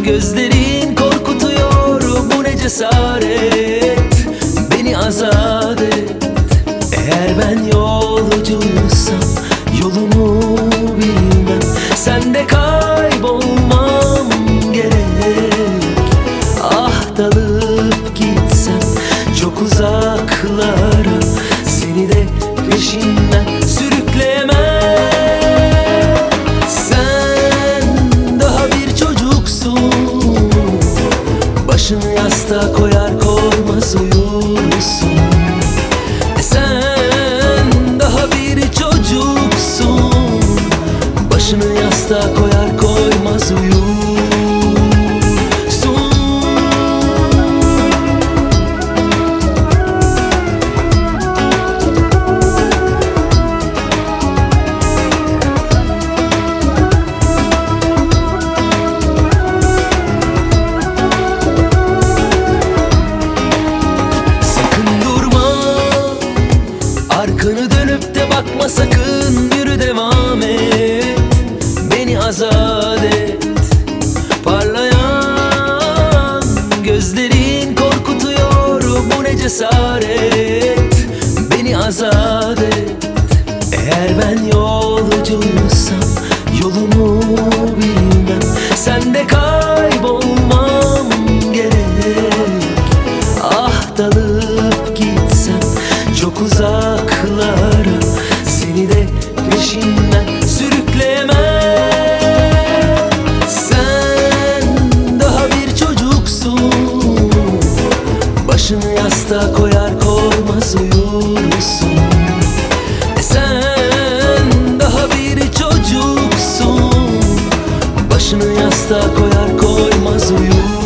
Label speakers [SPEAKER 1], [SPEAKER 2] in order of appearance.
[SPEAKER 1] Gözlerin korkutuyor, bu ne cesaret. Beni azat et. Eğer ben yolcuysam yolumu bilmem, sen de kaybolmam gerek. Ah, dalıp gitsem çok uzaklara, seni de peşinden sürükleyemem. Sen daha bir çocuksun, başını yastığa koyar koymaz uyursun. Sen daha bir çocuksun, başını yastığa koyar koymaz uyursun. Arkanı dönüp de bakma sakın, yürü devam et. Beni azat et. Parlayan gözlerin korkutuyor, bu ne cesaret. Beni azat et. Eğer ben yolcuysam yolumu bilmem, sen de kaybolmam gerek. Ah, dalıp gitsem çok uzaklara, seni de peşinden sürükleyemem. Sen daha bir çocuksun, başını yastığa koyar koymaz uyursun. Sen daha bir çocuksun, başını yastığa koyar koymaz uyursun.